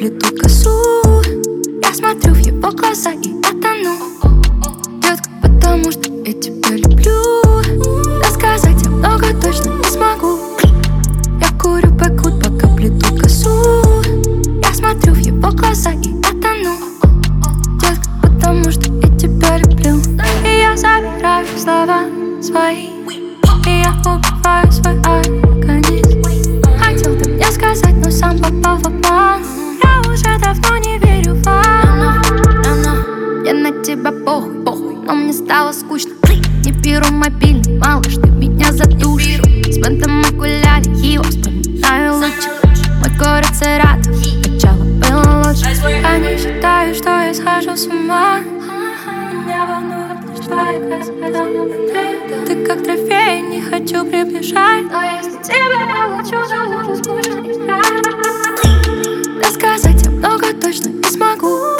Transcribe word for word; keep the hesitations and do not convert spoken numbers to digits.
плетут косу. Я смотрю в его глаза и я тону. Детка, потому что я тебя люблю. Рассказать я много точно не смогу. Я курю бэквуд, пока плетут косу. Я смотрю в его глаза и я тону. Детка, потому что я тебя люблю. И я забираю слова свои, и я убиваю свой организм. Хотел ты мне сказать, но сам попал в обман. Я уже давно не верю в вас. Я на тебя похуй, похуй, но мне стало скучно. Не беру мобильный, малыш, ты меня задушишь. С бантом окуляре, его вспоминаю лучше. Мой город Саратов, сначала было лучше. Я не считаю, что я схожу с ума. Меня волнует лишь твоя красота. Ты как трофей, не хочу приближать. Но если тебя получу, то уже скучно играть. Рассказать я много точно не смогу.